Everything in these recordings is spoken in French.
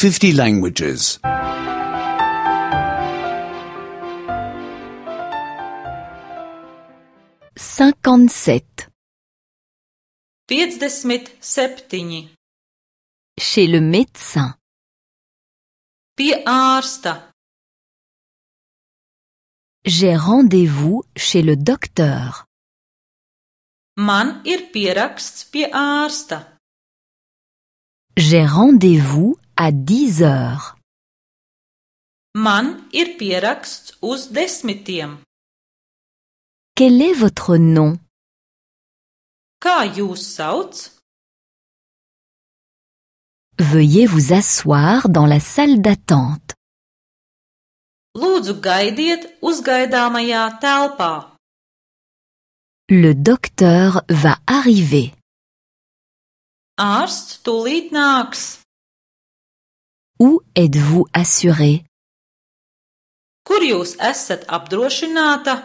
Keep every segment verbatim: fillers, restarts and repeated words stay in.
fifty languages. cinquante-sept. piecdesmit septiņi. Chez le médecin. Pie ārsta. J'ai rendez-vous chez le docteur. Man ir pieraksts pie ārsta. J'ai rendez-vous à dix heures. Man ir pieraksts uz desmitiem. Quel est votre nom? Kā jūs sauc? Veuillez vous asseoir dans la salle d'attente. Lūdzu gaidiet uzgaidāmajā telpā. Le docteur va arriver. Ārsts tūlīt nāks. Où êtes-vous assuré? Kur jūs esat apdrošināta?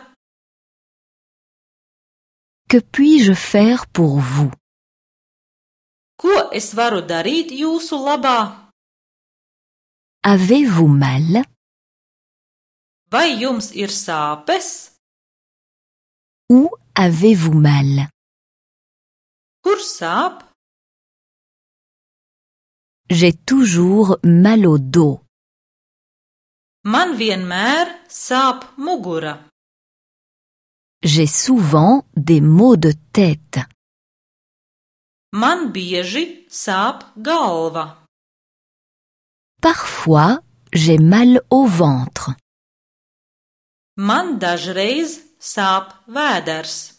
Que puis-je faire pour vous? Ko es varu darīt jūsu labā? Avez-vous mal? Vai jums ir sāpes? Où avez-vous mal? Kur sāp? J'ai toujours mal au dos. Man vienmēr sāp mugura. J'ai souvent des maux de tête. Man bieži sāp galva. Parfois, j'ai mal au ventre. Man dažreiz sāp vēders.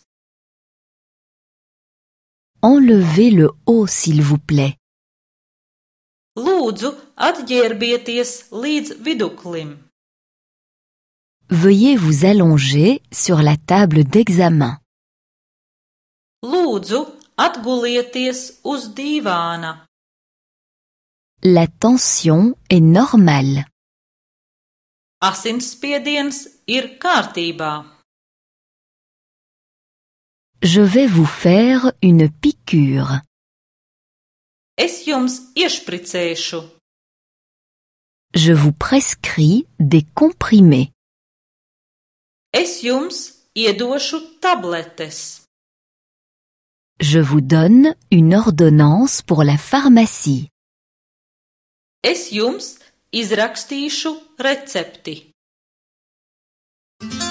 Enlevez le haut, s'il vous plaît. Lūdzu, atģērbieties līdz viduklim. Veuillez vous allonger sur la table d'examen. Lūdzu, atgulieties uz dīvāna. La tension est normale. Asinsspiediens ir kārtībā. Je vais vous faire une piqûre. Es jums iešpricēšu. Je vous prescris des comprimés. Es jums iedošu tabletes. Je vous donne une ordonnance pour la pharmacie. Es jums izrakstīšu recepti.